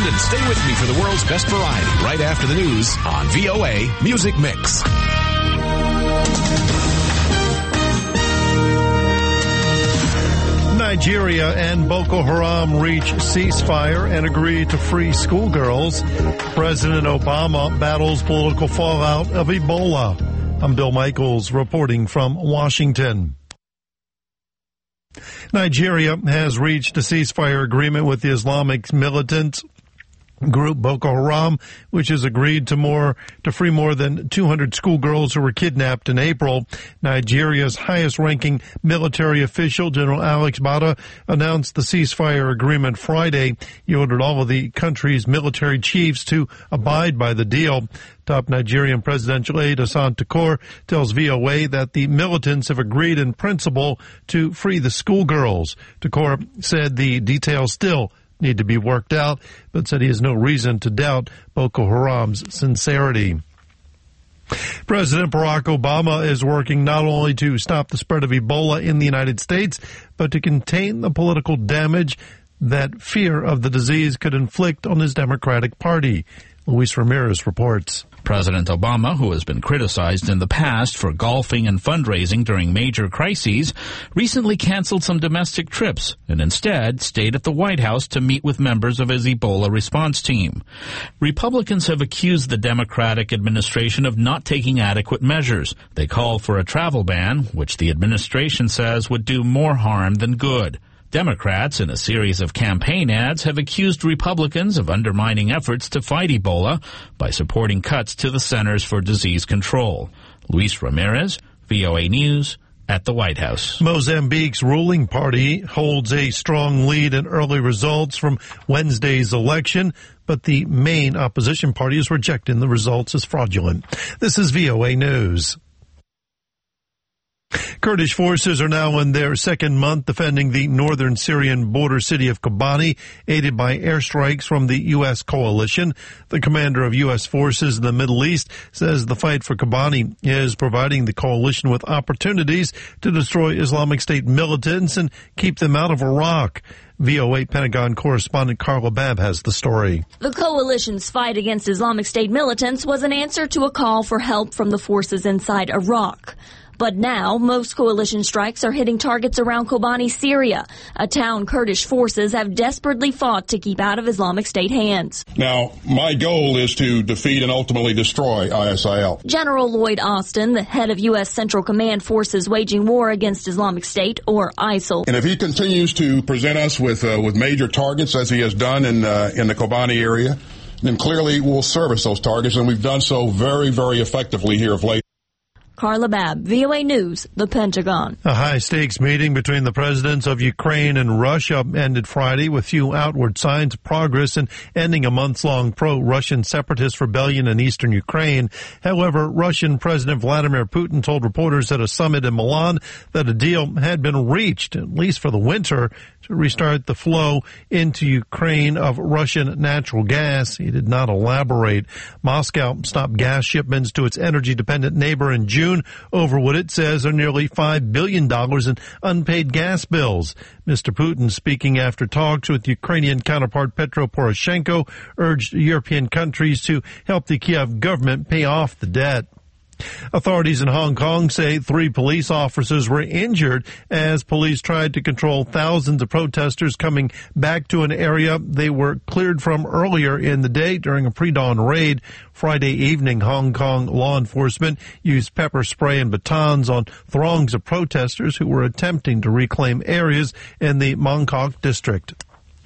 and stay with me for the world's best variety right after the news on VOA Music Mix. Nigeria and Boko Haram reach ceasefire and agree to free schoolgirls. President Obama battles political fallout of Ebola. I'm Bill Michaels reporting from Washington. Nigeria has reached a ceasefire agreement with the Islamic militant group Boko Haram, which has agreed to free more than 200 schoolgirls who were kidnapped in April. Nigeria's highest-ranking military official, General Alex Bada, announced the ceasefire agreement Friday. He ordered all of the country's military chiefs to abide by the deal. Top Nigerian presidential aide Hassan Tukur tells VOA that the militants have agreed in principle to free the schoolgirls. Tukur said the details still need to be worked out, but said he has no reason to doubt Boko Haram's sincerity. President Barack Obama is working not only to stop the spread of Ebola in the United States, but to contain the political damage that fear of the disease could inflict on his Democratic Party. Luis Ramirez reports. President Obama, who has been criticized in the past for golfing and fundraising during major crises, recently canceled some domestic trips and instead stayed at the White House to meet with members of his Ebola response team. Republicans have accused the Democratic administration of not taking adequate measures. They call for a travel ban, which the administration says would do more harm than good. Democrats, in a series of campaign ads, have accused Republicans of undermining efforts to fight Ebola by supporting cuts to the Centers for Disease Control. Luis Ramirez, VOA News, at the White House. Mozambique's ruling party holds a strong lead in early results from Wednesday's election, but the main opposition party is rejecting the results as fraudulent. This is VOA News. Kurdish forces are now in their second month defending the northern Syrian border city of Kobani, aided by airstrikes from the U.S. coalition. The commander of U.S. forces in the Middle East says the fight for Kobani is providing the coalition with opportunities to destroy Islamic State militants and keep them out of Iraq. VOA Pentagon correspondent Carla Babb has the story. The coalition's fight against Islamic State militants was an answer to a call for help from the forces inside Iraq. But now, most coalition strikes are hitting targets around Kobani, Syria, a town Kurdish forces have desperately fought to keep out of Islamic State hands. Now, my goal is to defeat and ultimately destroy ISIL. General Lloyd Austin, the head of U.S. Central Command forces waging war against Islamic State, or ISIL. And if he continues to present us with major targets, as he has done in the Kobani area, then clearly we'll service those targets, and we've done so very, very effectively here of late. Carla Babb, VOA News, the Pentagon. A high-stakes meeting between the presidents of Ukraine and Russia ended Friday with few outward signs of progress in ending a months-long pro-Russian separatist rebellion in eastern Ukraine. However, Russian President Vladimir Putin told reporters at a summit in Milan that a deal had been reached, at least for the winter, to restart the flow into Ukraine of Russian natural gas. He did not elaborate. Moscow stopped gas shipments to its energy-dependent neighbor in June over what it says are nearly $5 billion in unpaid gas bills. Mr. Putin, speaking after talks with Ukrainian counterpart Petro Poroshenko, urged European countries to help the Kiev government pay off the debt. Authorities in Hong Kong say 3 police officers were injured as police tried to control thousands of protesters coming back to an area they were cleared from earlier in the day during a pre-dawn raid. Friday evening, Hong Kong law enforcement used pepper spray and batons on throngs of protesters who were attempting to reclaim areas in the Mong Kok district.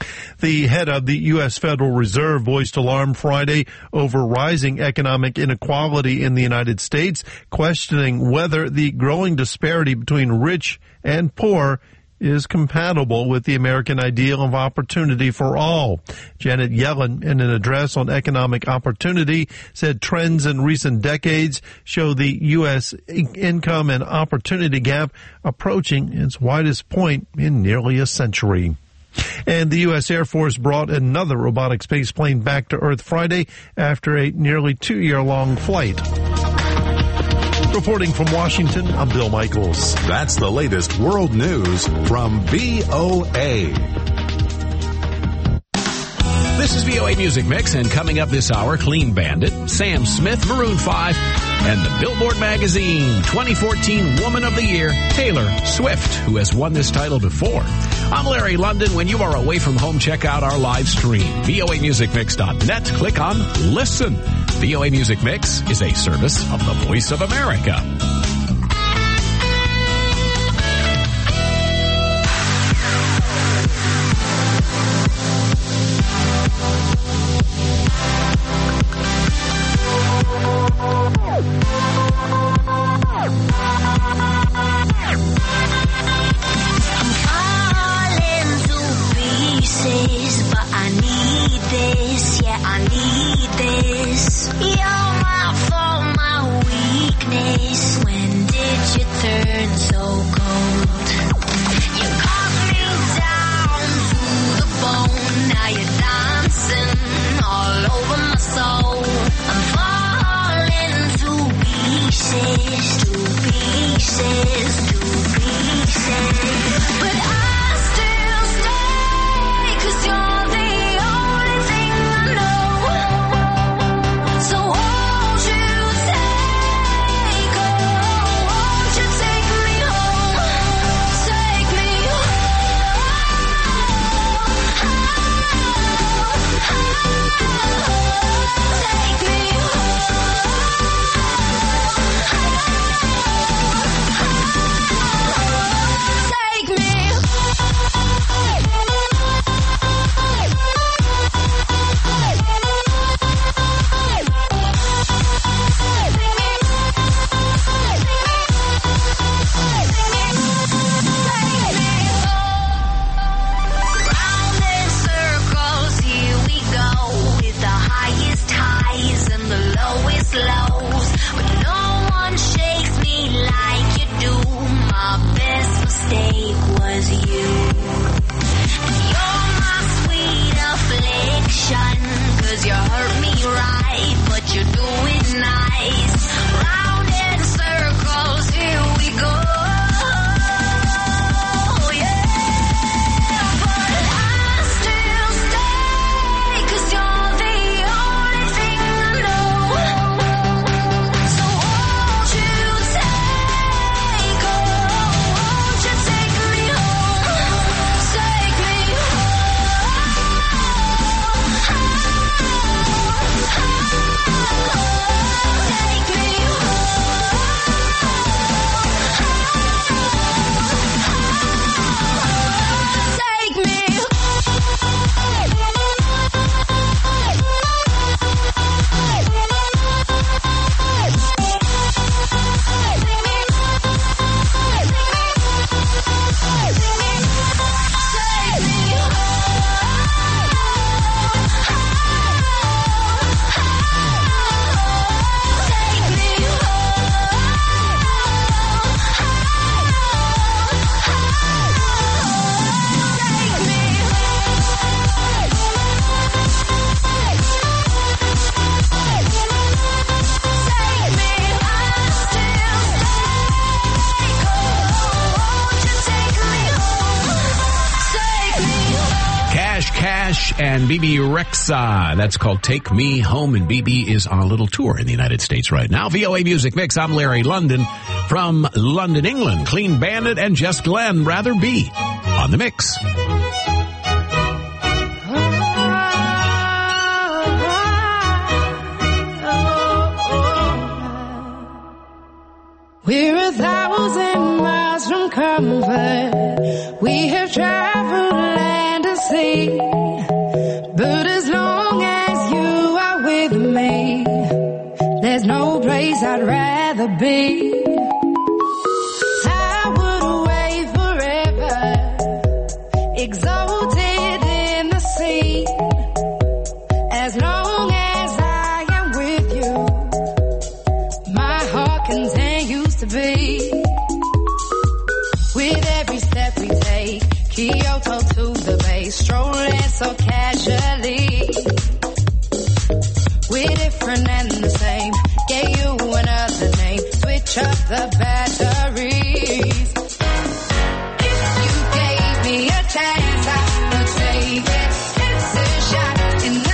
The head of the U.S. Federal Reserve voiced alarm Friday over rising economic inequality in the United States, questioning whether the growing disparity between rich and poor is compatible with the American ideal of opportunity for all. Janet Yellen, in an address on economic opportunity, said trends in recent decades show the U.S. income and opportunity gap approaching its widest point in nearly a century. And the U.S. Air Force brought another robotic spaceplane back to Earth Friday after a nearly 2-year-long flight. Reporting from Washington, I'm Bill Michaels. That's the latest world news from VOA. This is VOA Music Mix, and coming up this hour, Clean Bandit, Sam Smith, Maroon 5, and the Billboard Magazine 2014 Woman of the Year, Taylor Swift, who has won this title before. I'm Larry London. When you are away from home, check out our live stream, voamusicmix.net. Click on Listen. VOA Music Mix is a service of the Voice of America. And BB Rexa. That's called Take Me Home, and BB is on a little tour in the United States right now. VOA Music Mix. I'm Larry London from London, England. Clean Bandit and Jess Glenn, Rather Be, on the mix. We're 1,000 miles from comfort. We have traveled land and sea. But as long as you are with me, there's no place I'd rather be. I would away forever, exalted in the sea. As long as I am with you, my heart continues to beat. With every step we take, Kyoto to the bay, strolling so casually. We're different and the same, gave you another name, switch up the batteries. If you gave me a chance, I would take it. It's a shot in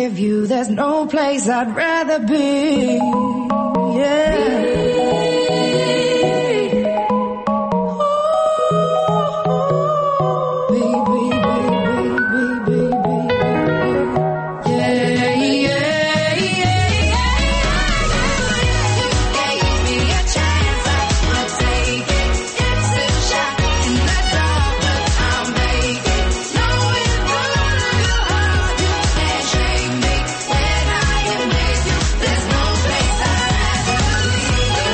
with you, there's no place I'd rather be. Yeah. There's no place I'd rather be.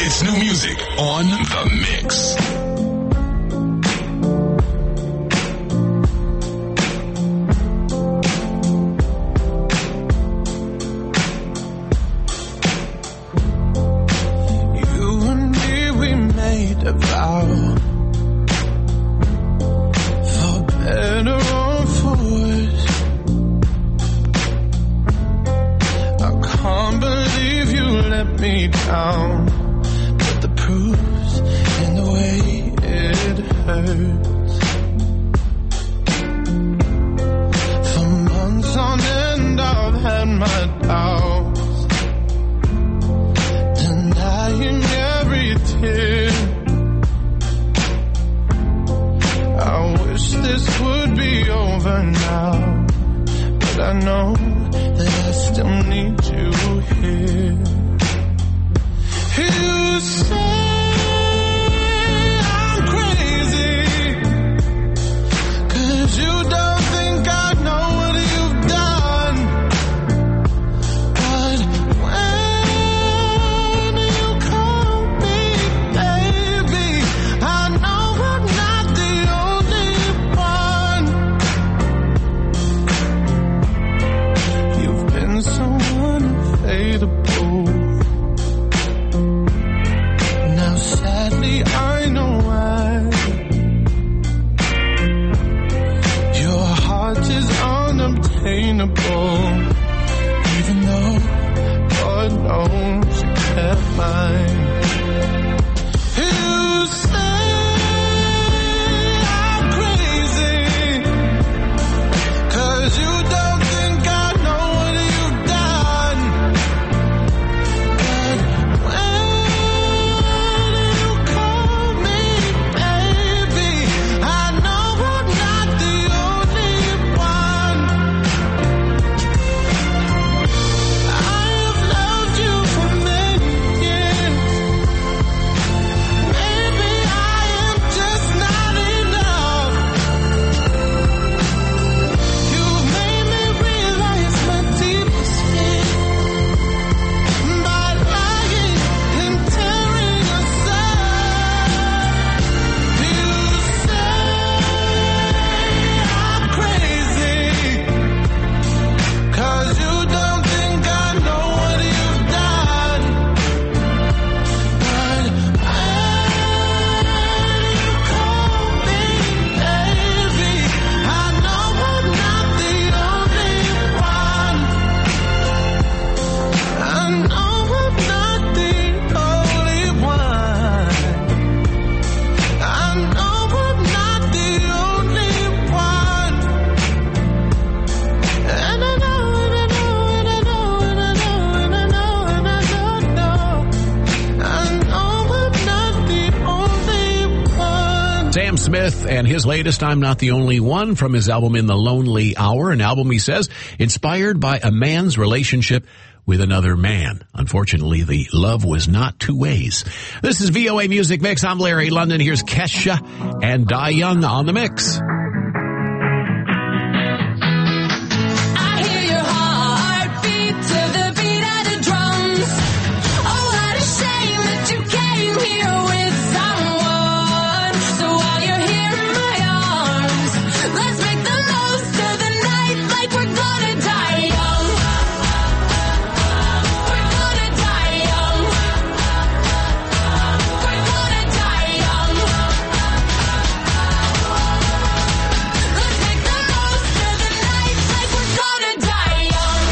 It's new music on The Mix. You and me, we made a vow. For better or for worse. I can't believe you let me down. But the proof's in the way it hurts. For months on end I've had my doubts, denying every tear. I wish this would be over now, but I know that I still need you here. You say I'm crazy, 'cause you don't think I know what you've done. But when you call me baby, I know I'm not the only one. You've been so unfadable. Now sadly I know why. Your heart is unobtainable, even though God knows you kept mine. You say I'm crazy, 'cause you don't think I know what you've done. But when you call me baby, I know I'm not the only one. I've loved you for many years. Maybe I am just not enough. You've made me realize my deepest fear by lying and tearing us apart. You say I'm crazy, 'cause you don't think I know what you've done. But when you call me baby, I know I'm not the only one. I know I'm not the only one. I know I'm not the only one. And I know, and I know, and I know, and I know, and I know, and I don't know. I know I'm not the only one. Sam Smith and his latest, I'm Not the Only One, from his album In the Lonely Hour, an album, he says, inspired by a man's relationship with another man. Unfortunately, the love was not two ways. This is VOA Music Mix. I'm Larry London. Here's Kesha and Die Young on the mix. I hear your heartbeat to the beat of the drums. Oh, what a shame that you came here with someone. So while you're here in my arms, let's make the most of the night like we're gonna die young. We're gonna die young. We're gonna die young. Let's make the most of the night like we're gonna die young.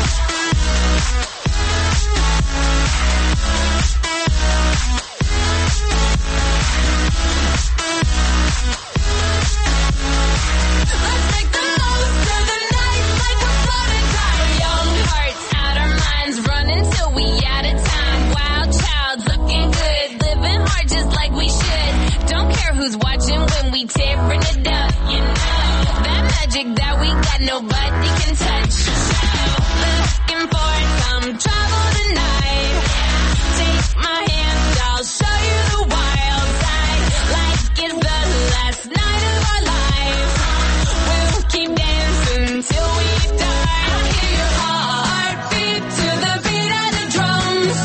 Let's make the most of the night like we're gonna die young. Hearts out our minds, running till we out of time. Wild child, looking good, living hard just like we should. Don't care who's watching when we tearing it up, you know. That magic that we got, nobody can touch. So, looking for some trouble tonight. Take my hand, I'll show you the wild side. Like it's the last night of our lives. We'll keep dancing till we die. I hear your heartbeat to the beat of the drums.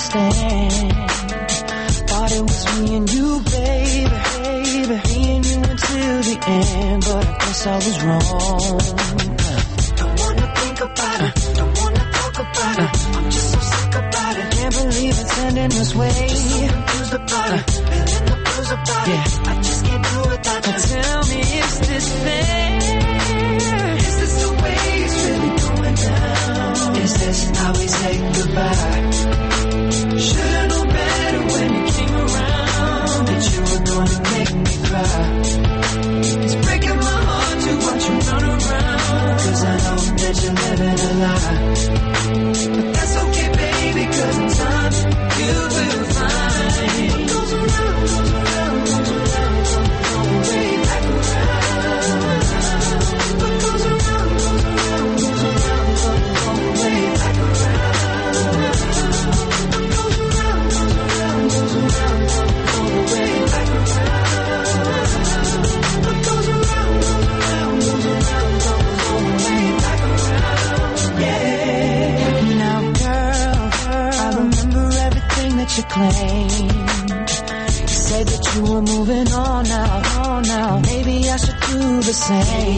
understand. Thought it was me and you, baby. Me and you until the end, but I guess I was wrong. Don't wanna think about it, don't wanna talk about it. I'm just so sick about it. Can't believe it's ending this way. Just so confused about it, feeling the blues about it. I just can't do without you. Tell me, is this fair? Is this the way it's really going down? Is this how we say goodbye? Should've known better when you came around that you were gonna make me cry. It's breaking my heart to watch you run around, 'cause I know that you're living a lie. But that's okay, baby, 'cause in time you will find what goes around, goes around, goes around, comes way back around. What goes around, goes around, goes around, comes way back around. What goes around, goes around, goes around, comes way back around. What goes around, goes around, goes around, comes way back around. Yeah. Now, girl, I remember everything that you claimed. You said that you were moving on now. Maybe I should do the same.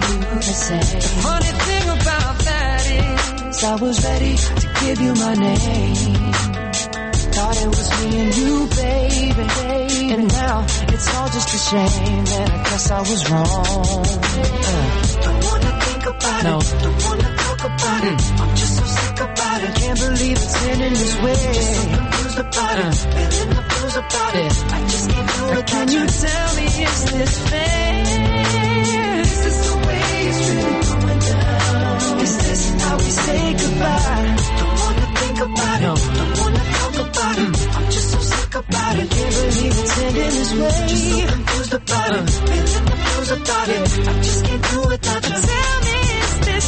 The funny thing about that is I was ready to give you my name. Thought it was me and you, baby. And now it's all just a shame, and I guess I was wrong. Don't wanna think about it, don't wanna talk about it. I'm just so sick about it. Can't believe it's ending this way. Just so confused about it, feeling the blues about it. I just can't do it. Can you tell me, is this fair? Is this the way it's really going down? Is this how we say goodbye? Don't wanna think about it, don't wanna talk about it. I'm just so sick about it. Can't believe it's ending this way. Just so confused about it, feeling the blues about it. I just can't do it without you. Tell me, is this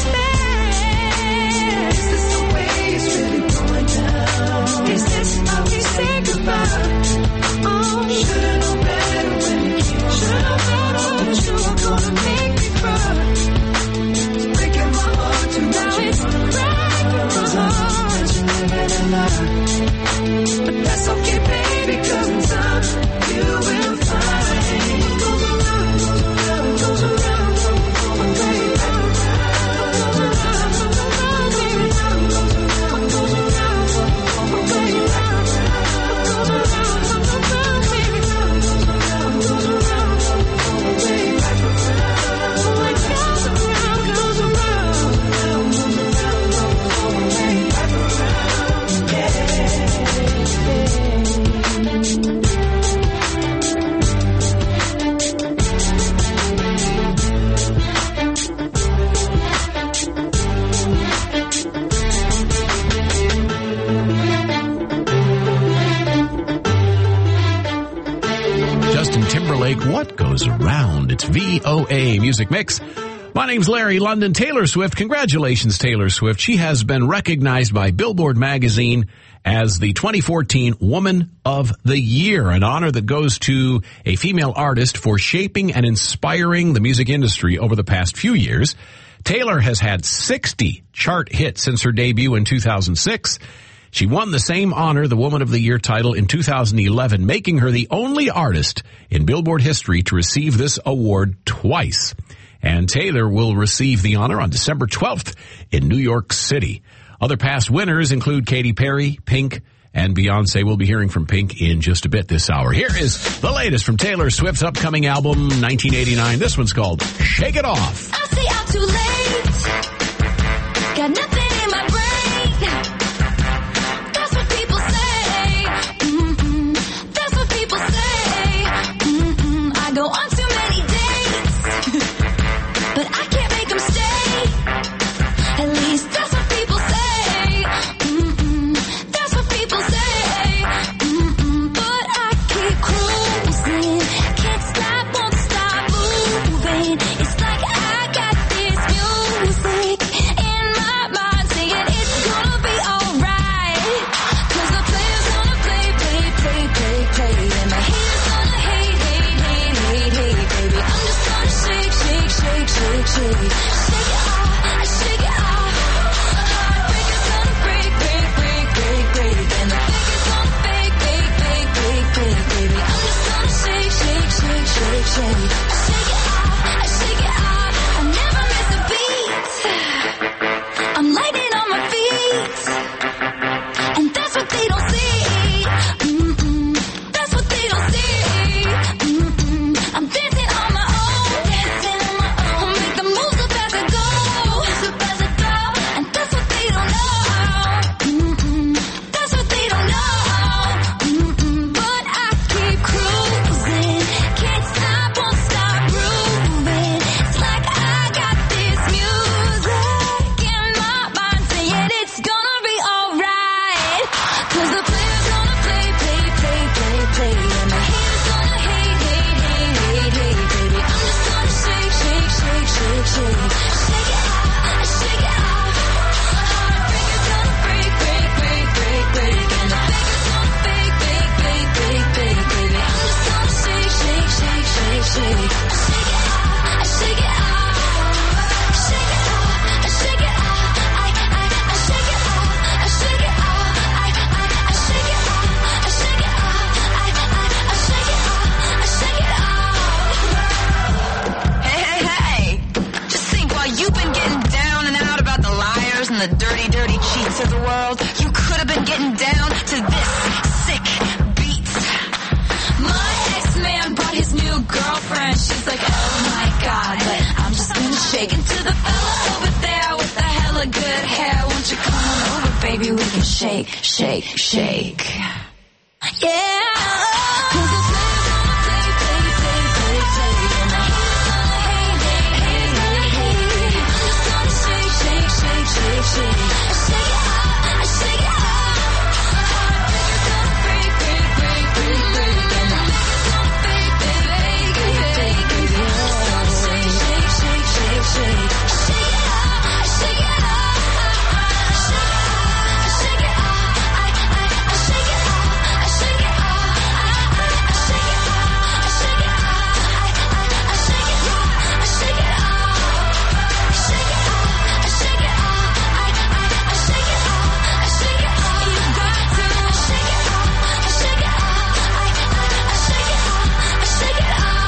fair? Is this the way it's really going down? Is this how we say goodbye? Oh, should've known better when you came. Should've known that you were gonna make me cry. It's breaking my heart to watch you run around, 'cause I know that you're living a lie. But that's okay, baby, 'cause in time you will find what goes around, goes around, goes around, comes way back around. What goes around, goes around, goes around, goes around, comes way back around. What goes around, goes around, baby, goes around, goes around, comes way back around. What goes around, goes around, goes around, comes way back around. Yeah. Justin Timberlake, What Goes Around? It's VOA Music Mix. My name's Larry London. Taylor Swift, congratulations, Taylor Swift. She has been recognized by Billboard magazine as the 2014 Woman of the Year, an honor that goes to a female artist for shaping and inspiring the music industry over the past few years. Taylor has had 60 chart hits since her debut in 2006. She won the same honor, the Woman of the Year title, in 2011, making her the only artist in Billboard history to receive this award twice. And Taylor will receive the honor on December 12th in New York City. Other past winners include Katy Perry, Pink, and Beyonce. We'll be hearing from Pink in just a bit this hour. Here is the latest from Taylor Swift's upcoming album, 1989. This one's called Shake It Off. I say I'm too late. Got nothing in my brain. That's what people say. That's what people say. I go on too many dates, but I can't make them stay. At least that's what people say. That's what people say. But I keep cruising. Can't stop, won't stop moving. It's like I got this music in my mind saying it's gonna be alright. 'Cause the player's gonna play. And my haters gonna hate. Baby, I'm just gonna shake. Shake it off, shake it off. Heartbreaker's gonna break. And the biggest 'Cause the players gonna play, play, play, play, play. And the haters gonna hate, hate, hate, hate, hate, baby. I'm just gonna shake, shake, shake, shake, shake. Shake it out, shake it out. Heartbreaker's gonna break, break, break, break, break. And the faker's gonna fake, fake, fake, fake, fake, baby. I'm just gonna shake, shake, shake, shake, shake. Shake it out, shake it out. Shake it out, shake it out. I shake it out, I shake it out. I shake it out, I shake it out. I shake it out, I shake it out. Hey, hey, hey! Just think, while you've been getting down and out about the liars and the dirty, dirty cheats of the world, you could have been getting down to this sick beat. My ex-man brought his new girlfriend. She's like, oh my god, but I'm just gonna shake into the fella over there with the hella good hair. Won't you come on over, baby? We can shake, shake, shake. Yeah. 'Cause the players gonna play, play, play, play, play. And the haters gonna hate, hate, hate, hate, hate. I'm just gonna shake, shake, shake, shake, shake. Shake it out, shake it out. Heartbreaker's gonna break, break, break, break, break. And the faker's gonna fake, fake, fake, fake, fake, baby. I'm just gonna shake, shake, shake, shake, shake. Shake it out, shake it out. Shake it out, shake it out. I shake it out, I shake it out. I shake it out, I shake it out. I shake it out, I shake it out. Shake it out, I shake it out. I shake it out, I shake it out. You got to shake it out, I shake it out. I shake it out, I shake it out.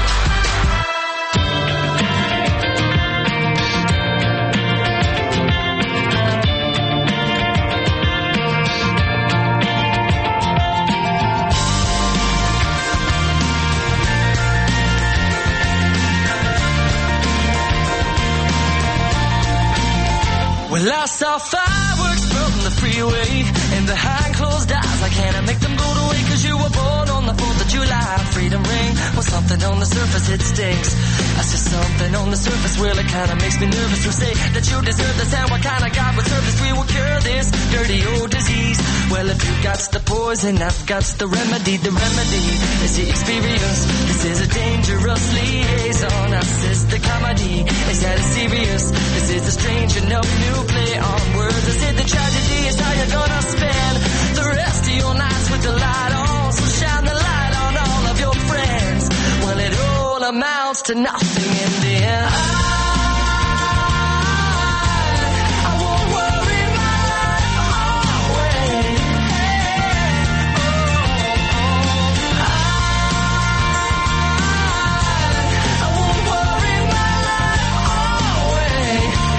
Well, I saw fireworks from the freeway and behind closed eyes. I can't make them go away 'cause you were born on the 4th of July. Freedom ring, well, something on the surface, it stinks. I see something on the surface, well, it kind of makes me nervous to say that you deserve this. And what kind of God would serve this? We will cure this dirty old disease. Well, if you got the poison, I've got the remedy. The remedy is the experience. This is a dangerous liaison. Us is the comedy. Is that it's serious? This is a strange enough new play on words. I said the tragedy is how you're gonna spend the rest of your nights with the light on. So shine the light on all of your friends. Well, it all amounts to nothing in the end. I won't worry my life away. I won't worry my life away.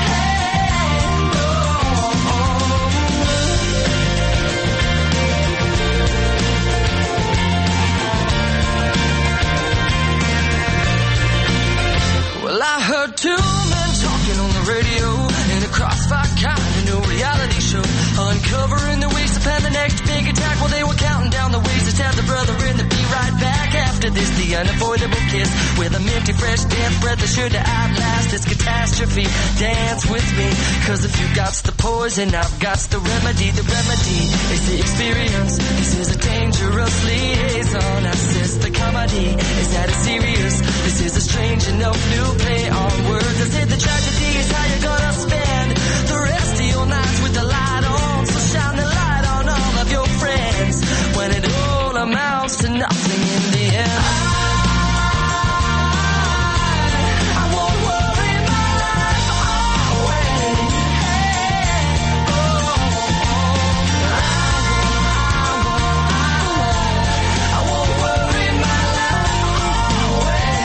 Well, I heard two men talking on the radio in a crossfire kind of new reality show, uncovering the ways to plan the next big attack. Well, they were counting down the ways to stab the brother and to be right back after this. The unavoidable kiss with a minty fresh damp breath that should outlast this catastrophe. Dance with me, 'cause if you got the poison, I've got the remedy. The remedy is the experience. This is a dangerous liaison. I says the comedy is that it's serious. This is a strange enough new play on words. I said the tragedy is how you're gonna spend the rest of your nights with the light on. So shine the light on all of your friends when it all amounts to nothing in the end. I won't worry my life away. I won't worry my life away.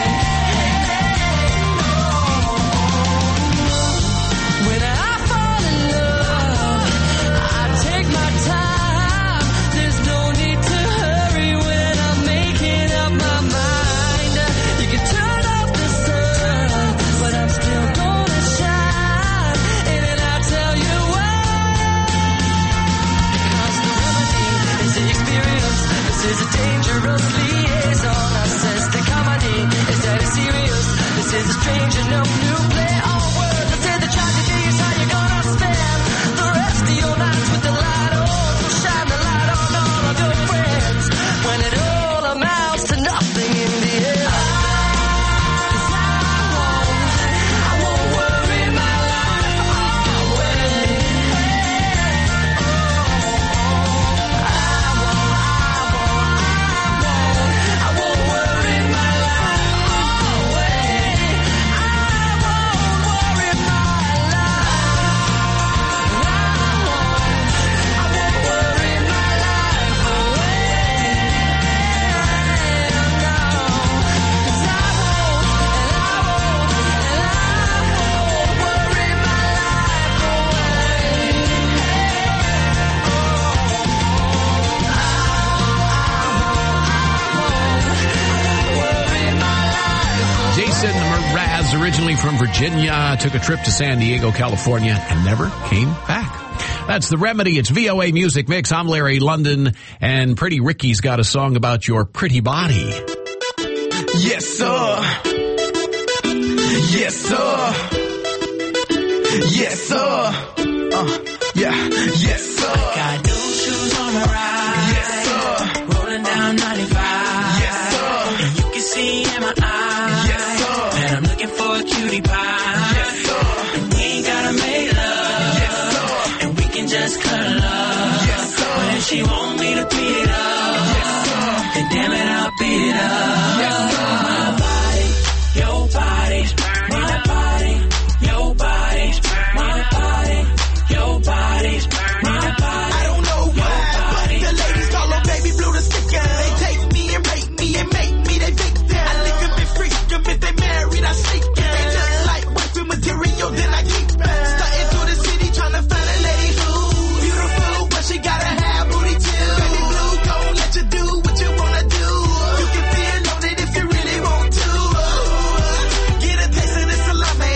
When I fall in love, I take my time. There's no need to hurry when I'm making up my mind. You can turn off the sun, but I'm still gonna shine. And I'll tell you why. Because the remedy is the experience. This is a dangerous liaison. I says the comedy is that it's serious. This is a strange enough new play on words. I said the tragedy is how you're gonna spend the rest of your nights with the light on. So shine the light originally from Virginia, took a trip to San Diego, California, and never came back. That's The Remedy. It's VOA Music Mix. I'm Larry London, and Pretty Ricky's got a song about your pretty body. Yes, sir. Yes, sir. Yes, sir. Yeah. Yes, sir. I got new shoes on my ride. Yes, sir. Rolling down 95. Yes, sir. And you can see in my eyes. Yes, sir. That I'm looking for a cutie pie. Yes, sir. And we ain't gotta make love. Yes, sir. And we can just cuddle up. Yes, sir. But if she want me to beat it up, yes, sir. Then damn it, I'll beat it up. Yes, sir. My body, your body, my body, your body, my body, your body, my body. I don't know why, but the ladies call her baby blue the sticker. They take me and rape me and make me they victim. I lick them and freak them if they married, I seek them. They just like wifey material, then I keep them. Starting through the city trying to find a lady who's beautiful, but she gotta have booty too. Baby blue gon' let you do what you wanna do. You can feel loaded if you really want to. Get a taste of this salami.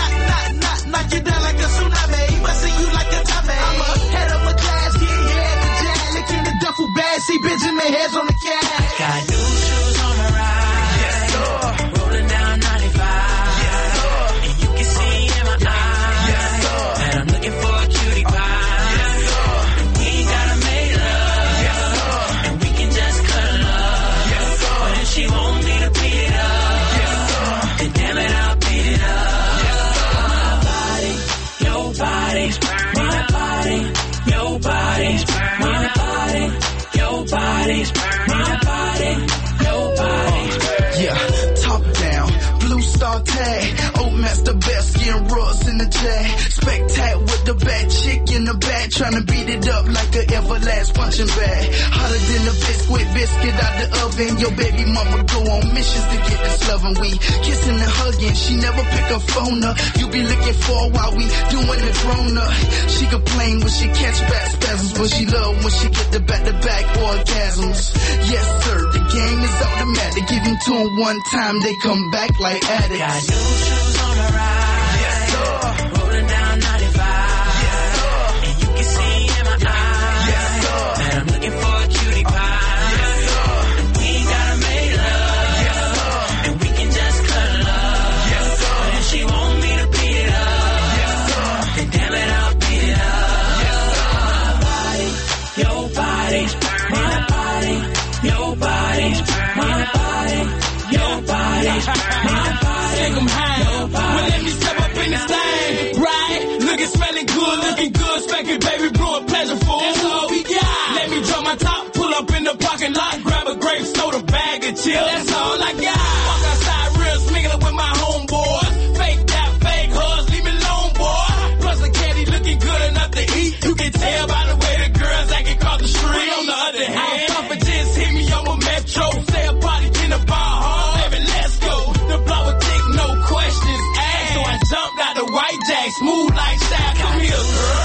Knock you down like a tsunami. Busting you like a Tommy. I'm ahead of my class, yeah, the jazz. Licking the duffel bag, see Benjamin heads on the cash. Got new shoes on my ride. Yes, sir. Rolling down 95. Yes, sir. And you can see in my eyes. Yes, sir. That I'm looking for a cutie pie. Yes, sir. And we ain't gotta make love. Yes, sir. And we can just cuddle up. Yes, sir. But if she want me to beat it up, yes, sir. Then damn it, I'll beat it up. Yes, sir. My body, your body, my body, your body, my body, your body, my body, your body. Yeah, top down, blue star tag, old master best skin rugs in the jag, spectac with the bad chick in the back, trying to beat it up like a everlast punching bag. Hotter than a biscuit out the oven. Your baby mama go on missions to get this loving. We kissing and hugging, she never pick her phone up. You be looking for while we doing the grown up. She complain when she catch back spasms, but she love when she get the back-to-back orgasms. Yes sir, the game is automatic. Give them to them one time, they come back like addicts. Got new shoes on the ride. Yes sir. Rolling down 95. Yes sir. And you can see in my eyes. Yes sir. That I'm looking for a cutie pie. Yes sir. And we ain't gotta make love. Yes sir. And we can just cuddle up. Yes sir. But if she want me to beat it up, yes sir. Then damn it, I'll beat it up. Yes sir. My body, your body, my body, your body, my body, your body, my body. Take 'em high. Well, let me step up in this thing, right? Looking, smelling good, looking good, spanking, baby, brewing pleasureful. That's all we got. Let me drop my top, pull up in the parking lot, grab a grape soda, bag of chill. That's all I got. Walk outside real smiggling with my homeboys. Fake that, fake hugs, leave me alone, boy. Plus the candy looking good enough to eat. You can tell by the way the girls acting across the street. On the other hand, Papa just hit me on my metro. Say a party in the bar hall, baby, let's go. The block would take no questions asked, so I jumped out the white jack, smooth like Shaq. Come here, girl.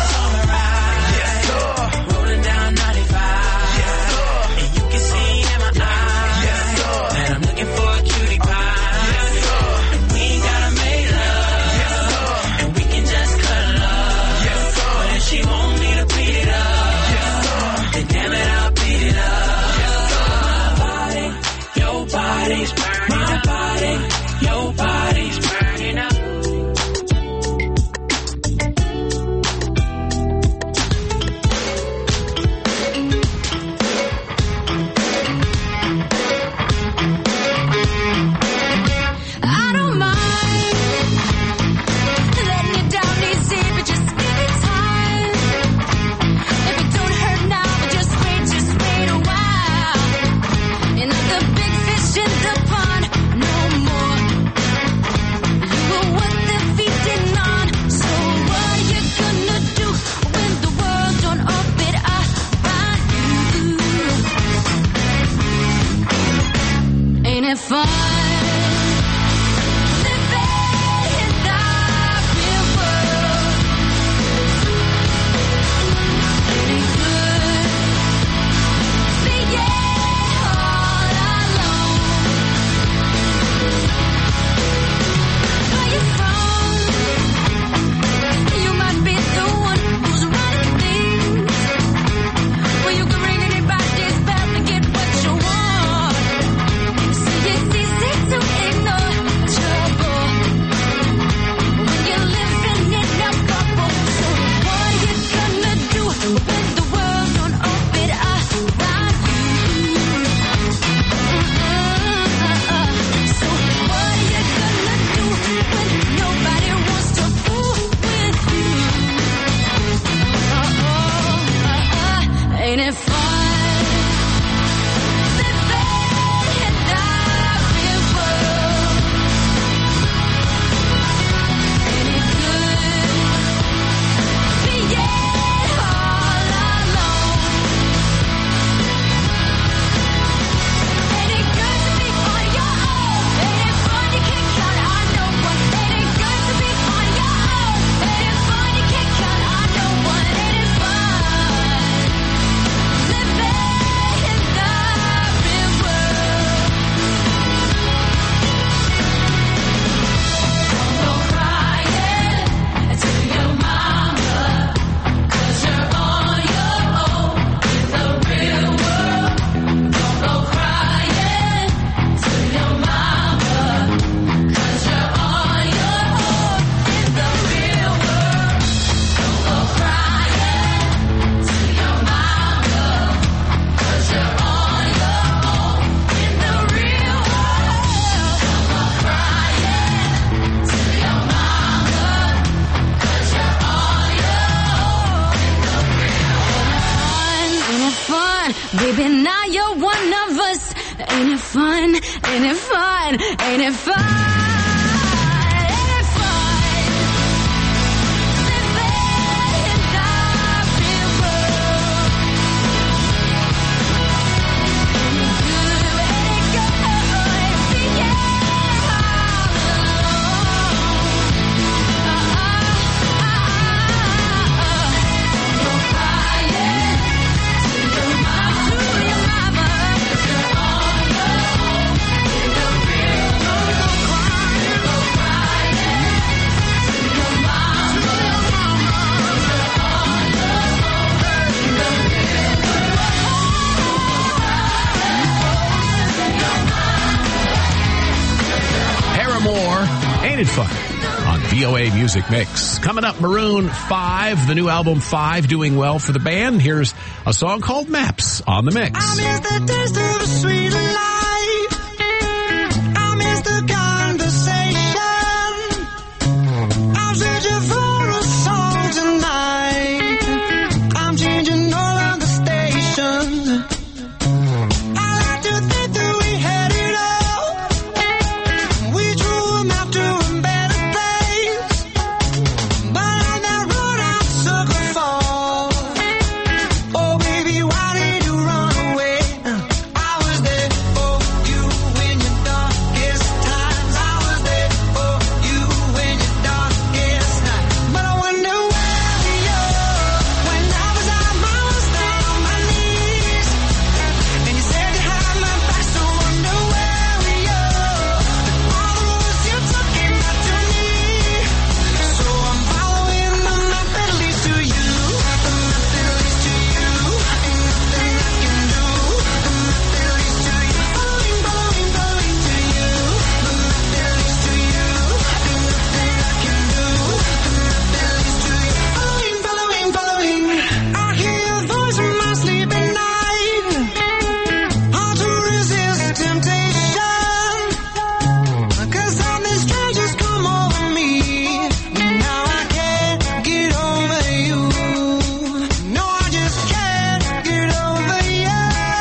Yes, sir. Rolling down 95. Yes, sir. And you can see in my eyes. Yes, sir. That I'm fun. Baby, now you're one of us. Ain't it fun? Ain't it fun? Ain't it fun? Ain't it fun? On VOA Music Mix. Coming up, Maroon 5, the new album 5, doing well for the band. Here's a song called Maps on the Mix. I miss the taste of a sweet life. I miss the conversation. I'm searching for a song tonight. I'm changing all of the stations. I like to think that we had it all. We drew a map to a better place. But on that road I took a fall. Oh baby, why did you run away? I was there for you in your darkest times. I was there for you in your darkest night. But I wonder where we are. When I was down on my knees, and you said you had my back, so I wonder where we are. All the roads you took came back to me, so I'm following the map that leads to you. The map that leads to you. Ain't nothing I can do. The map that leads to you. Following, following, following to you. The map that leads to you. Ain't nothing I can do. The map that leads to you. Following, following, following. I hear your voice in my sleep at night. Hard to resist temptation. 'Cause something strange has come over me. Now I can't get over you. No, I just can't get over you.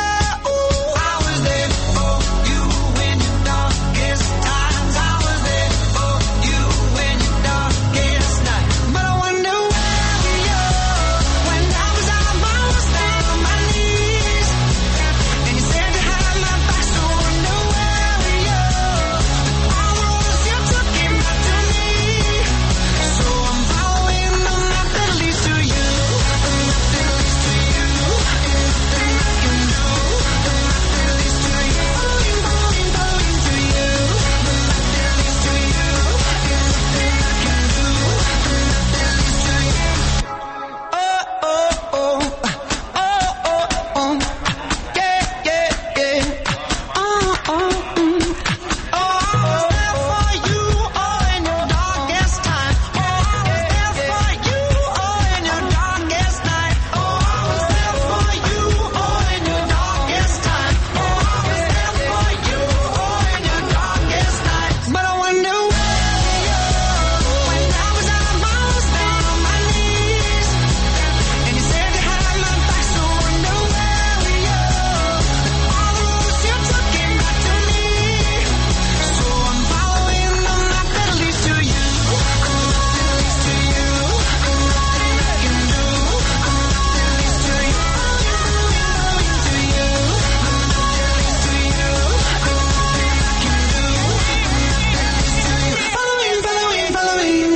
I was there for you in your darkest times. I was there for you in your darkest night. But I wonder where we are. When I was down on my knees, and you said you had my back, so I wonder where we are. All the roads you took came back to me, so I'm following the map that leads to you. The map that leads to you. Ain't nothing I can do. The map that leads to you. Following, following, following to you. The map that leads to you. Ain't nothing I can do. The map that leads to you. Oh, oh, oh. Oh, oh, oh. Yeah, yeah, yeah. Oh, oh, oh, I was there for you, in your darkest time. Oh, I was there for you, in your darkest night. Oh, I was there for you, in your darkest time. Oh, I was there for you, in your darkest night. But I wonder where we are. When I was down on my knees, and you said you had my back, so I wonder where we are. All the roads you took came back to me, so I'm following the map that leads to you. The map that leads to you. Ain't nothing I can do. The map that leads to you. Following to you. The map that leads to you. Ain't nothing I can do. The map that leads to you. Following, following, following.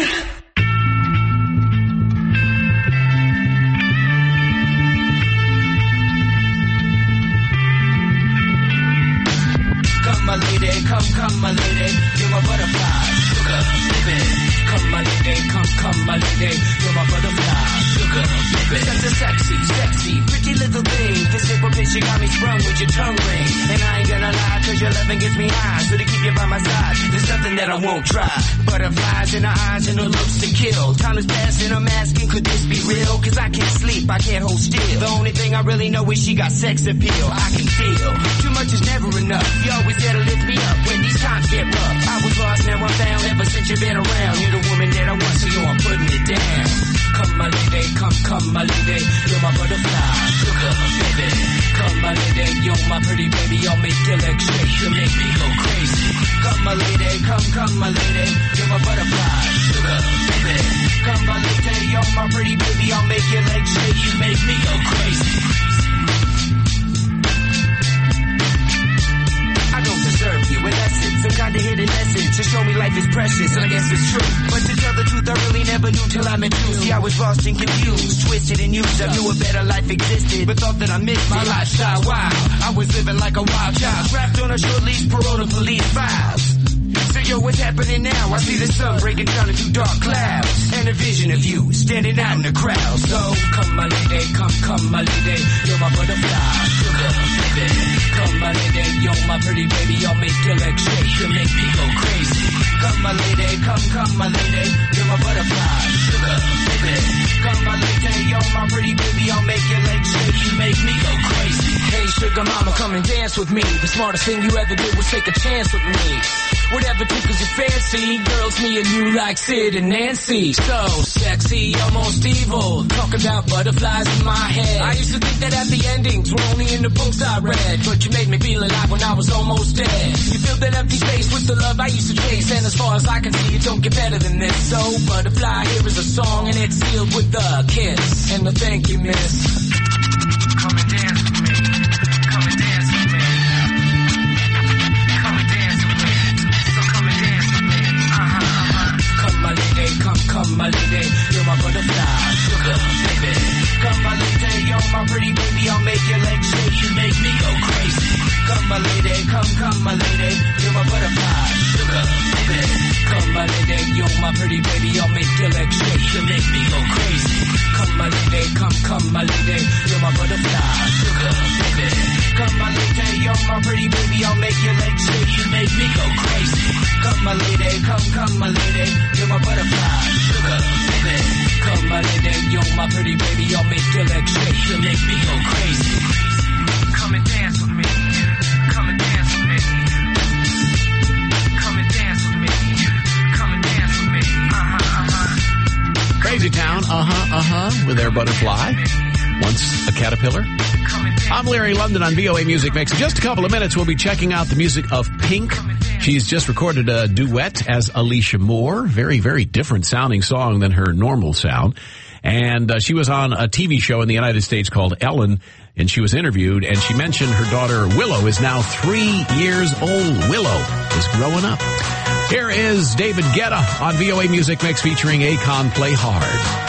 Come my lady, come my lady, you're my butterfly, sugar, baby. Come my lady, come my lady, you're my butterfly, sugar, baby. Such a sexy, pretty little thing. This simple bitch, you got me sprung with your tongue ring. And I ain't gonna lie, 'cause your loving gets me high. So to keep you by my side, there's nothing that I won't try. Butterflies in her eyes and her looks to kill. Time is passing, I'm asking, could this be real? 'Cause I can't sleep, I can't hold still. The only thing I really know is she got sex appeal. I can feel too much is never enough. You always there to lift me up when these times get rough. I was lost, now I'm found. Ever since you've been around, you're the woman that I want, so yo, I'm putting it down. Come my lady, come my lady, you're my butterfly, sugar, baby. my pretty baby, I'll make your legs shake. You make me go crazy. Come my lady, come my lady, you're my butterfly, sugar baby. Come my lady, you're my pretty baby, I'll make your legs shake. You make me go crazy. I don't deserve you, and that's it. Some kind of hidden message to show me life is precious, and I guess it's true. But to tell the truth, I really never knew till I met you. See, I was lost and confused, twisted and used. I knew a better life existed, but thought that I missed my lifestyle. Wow, I was living like a wild child, trapped on a short leash, parole to police files. So yo, what's happening now? I see the sun breaking down into dark clouds, and a vision of you standing out in the crowd. So come my lady, come my lady, you're my butterfly, sugar baby. Come my lady, you're my pretty baby, I'll make your legs shake. You make me go crazy. Come my lady, come my lady, you're my butterfly, sugar baby. Come my lady, you're my pretty baby, I'll make your legs shake. You make me go crazy. Hey sugar mama, come and dance with me. The smartest thing you ever did was take a chance with me. Whatever tickles your fancy, girls, me and you like Sid and Nancy. So sexy, almost evil, talking about butterflies in my head. I used to think that happy endings were only in the books I read, but you made me feel alive when I was almost dead. You filled that empty space with the love I used to chase, and as far as I can see, it don't get better than this. So butterfly, here is a song, and it's sealed with a kiss and a thank you, miss. Come and dance with me. Come and dance with me. Come and dance with me. So come and dance with me. Come my lady, come my lady, you're my butterfly, sugar baby. Come my lady, you're my pretty baby, I'll make your legs shake. You make me go crazy. Come my lady, come my lady, you're my butterfly, sugar baby. Come my lady, you're my pretty baby, I'll make your legs shake. You make me go crazy. Come my lady, come my lady, you're my butterfly, sugar baby. Come my lady, you're my pretty baby, I'll make your legs shake. You make me go crazy. Come my lady, come my lady, you're my butterfly, sugar baby. Come my lady, you're my pretty baby, I'll make your legs shake. You make me go crazy. Come and dance with me. Come and dance with me. Come and dance with me. Come and dance with me. Crazy Town, with their butterfly. Once a caterpillar. I'm Larry London on VOA Music Mix. In just a couple of minutes, we'll be checking out the music of Pink. She's just recorded a duet as Alicia Moore. Very, very different sounding song than her normal sound. And she was on a TV show in the United States called Ellen, and she was interviewed, and she mentioned her daughter Willow is now 3 years old. Willow is growing up. Here is David Guetta on VOA Music Mix featuring Akon, Play Hard.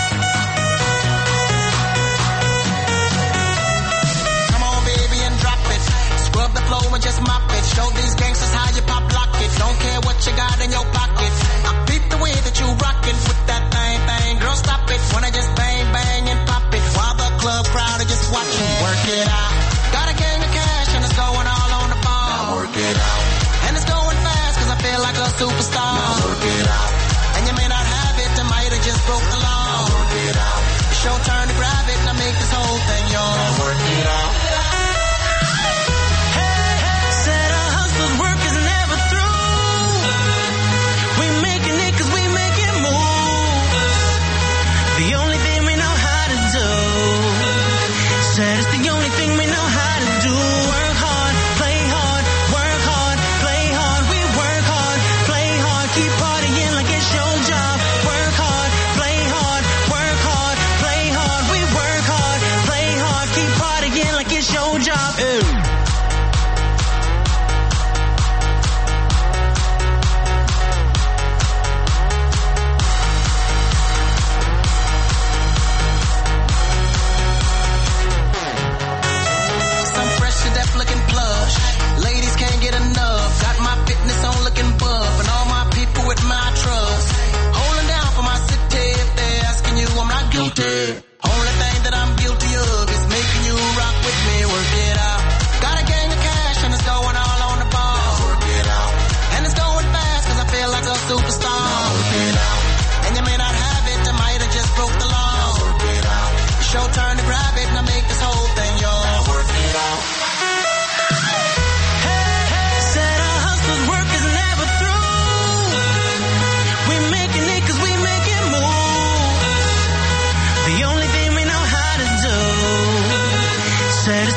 Just mop it. Show these gangsters how you pop lock it. Don't care what you got in your pocket. I beat the way that you rockin' with that thing. Girl, stop it. Wanna just bang, bang and pop it. While the club crowd are just watching. Work it out. Got a gang of cash and it's going all on the ball. Now work it out. And it's going fast cause I feel like a superstar. Now work it out. And you may not have it, I might have just broke the law. Now work it out. It's your turn to grab it and I make this whole thing yours. Now work it out.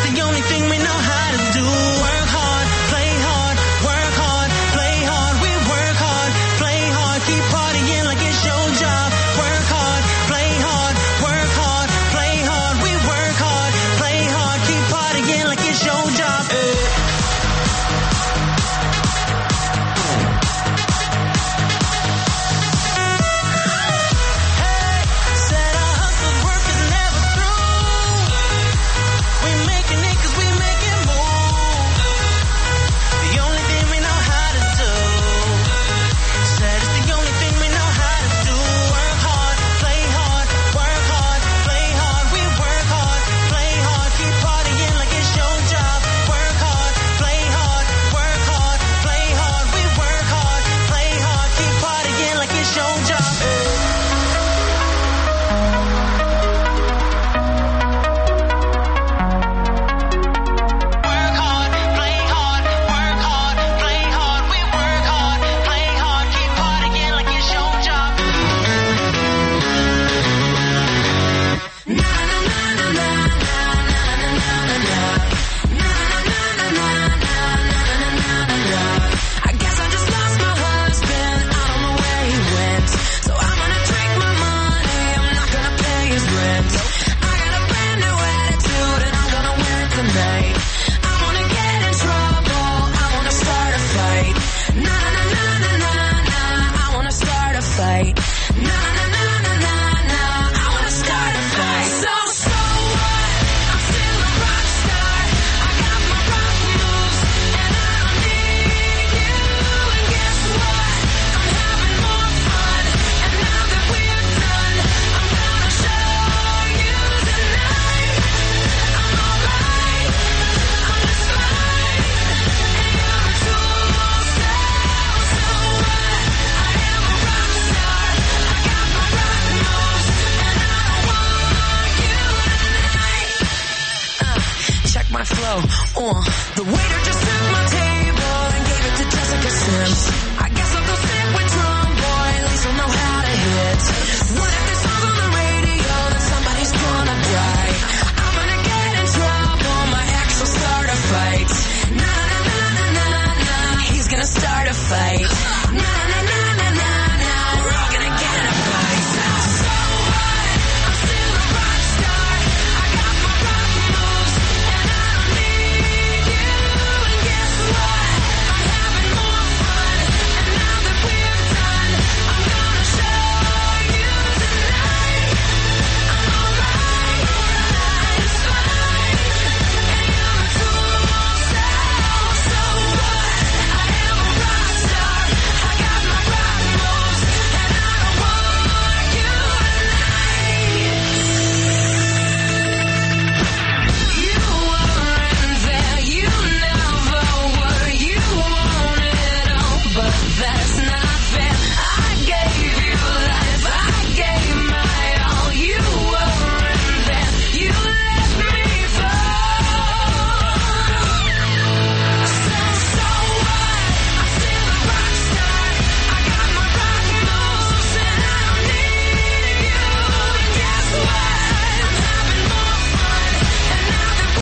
the only thing we know how to do. Work hard, play hard, work hard, play hard. We work hard, play hard, keep partying like it's your job. Work hard, play hard, work hard, play hard. We work hard, play hard, keep partying like it's your job. Said our hustle's work is never through. We making it 'cause we make it move. The only thing we know how to do. Said it's the only thing we know how to do. Work hard, play hard, work hard, play hard. We work hard, play hard, keep partying like it's your job. Work hard, play hard, work hard, play hard. We work hard, play hard, keep partying like it's your job. Work hard, play hard, work hard, play hard. We work hard, play hard, keep partying like it's your job. I guess I just lost my husband. I don't know where he went. So I'm gonna take my money. I'm not gonna pay his rent. I got a brand new attitude and I'm gonna wear it tonight. I wanna get in trouble. I wanna start a fight. Na na na na na na. I wanna start a fight. Na na na na na na. I wanna start a fight. So what? I'm still a rock star. I got my rock moves and I don't need you. And guess what? I'm having more fun. And now that we're done, I'm gonna show you tonight. I'm alright. I'm just fine. And you're a tool. So what? I am a rock star. I got my rock moves and I don't want you tonight. Check my flow. The waiter just took my table and gave it to Jessica Sims. I